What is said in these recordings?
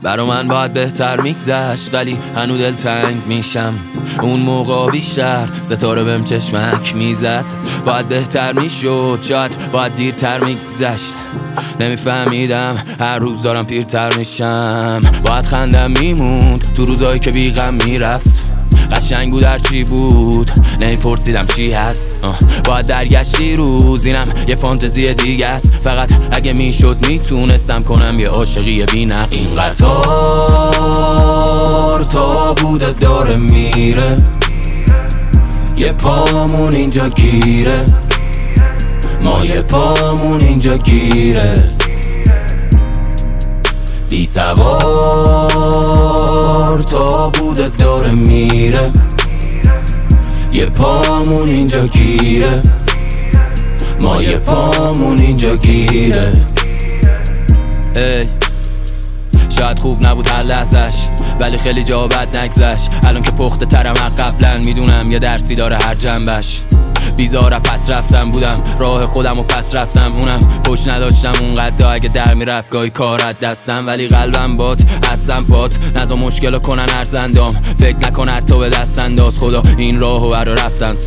برا من باید بهتر میگذشت ولی هنو دلتنگ میشم. اون موقع بیشتر ستاره بهم چشمک میزد. باید بهتر میشد، شاید باید دیرتر میگذشت. نمیفهمیدم هر روز دارم پیرتر میشم. باید خندم میموند تو روزایی که بی غم میرفت. قشنگ بود هر چی بود، نمیپرسیدم چی هست. باید درگشتی روز، اینم یه فانتزی دیگه است. فقط اگه میشد میتونستم کنم یه عاشقی بی نقص. این قطار تا بوده داره میره، یه پامون اینجا گیره، ما یه پامون اینجا گیره. بی سوار تا بوده داره میره، یه پامون اینجا گیره، ما یه پامون اینجا گیره. ای شاید خوب نبود هر لحظش، ولی خیلی جا بد نگذشت. الان که پخته ترم قبلا، میدونم یه درسی داره هر جنبش. بیزارم پس رفتم بودم، راه خودم و پس رفتم. اونم پشت نداشتم اونقدر، اگه در میرفت گاهی کارت دستم. ولی قلبم بات هستم پات، نزا مشکل کنن ارزندام. فکر نکن حتی به دست انداز، خدا این راهو برا رفتن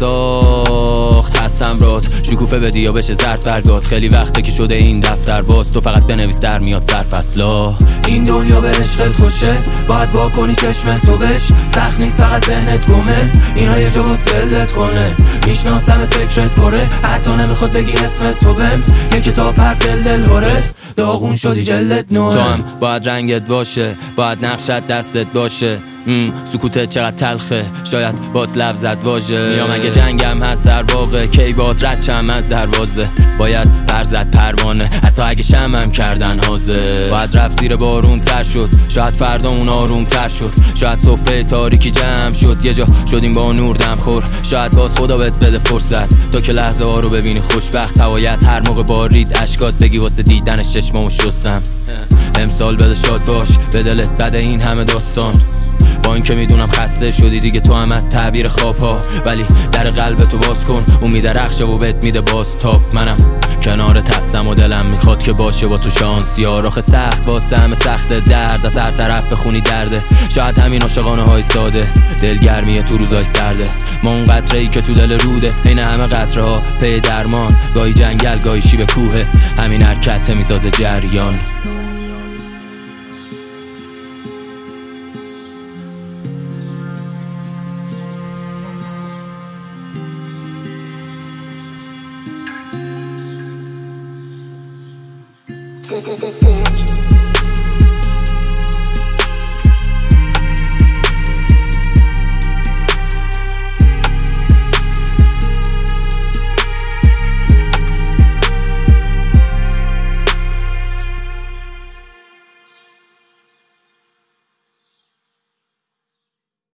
ساخت. هستم رات شکوفه بدی یا بشه زرد برگات. خیلی وقته که شده این دفتر باز، تو فقط بنویس در میاد سرفصلا. این دنیا به عشقت خوشه، باید با کنی چشمت تو بش. سخت نیست فقط ذهنت گمه، اینا یه جا وصلت کنه. میشناسم فکرت پره، حتی نمیخواد بگی اسمت تو بهم. یه کتاب حرف دل هره، داغون شدی جلت نوه. تو هم باید رنگت باشه، باید نقشت دستت باشه. سکوتت چقدر تلخه، شاید باز لفظت واژه. یا مگه جنگم هست در واقع، کی باد رد چم از دروازه. باید برزد پروانه، حتی اگه شمم کردن حاضر. باید رفت زیر بارون تر شد، شاید فردا اون آروم تر شد. شاید صفحه تاریکی جمع شد، یه جا شدیم با نور دم خور. شاید باز خدا بهت بده فرصت، تا که لحظه ها رو ببینی خوشبخت. هوایت هر موقع بارید اشکات بگی واسه دیدنش چشمامو شستم. امسال بده شاد باش، به دلت بده این همه داستان. با این که میدونم خسته شدی دیگه تو هم از تعبیر خواب ها، ولی در قلبتو باز کن، امید رخشه و بهت میده باز تاب. منم کنارت هستم و دلم میخواد که باشه با تو شانس. یا رخ سخت با سهم سخت درد، از هر طرف خونی درده. شاید همین عاشقانه های ساده، دلگرمیه تو روزای سرده. ما اون قطره ای که تو دل روده، این همه قطره ها پی درمان. گاهی جنگل گاهی شیب کوه، همین حرکت میسازه جریان. Search.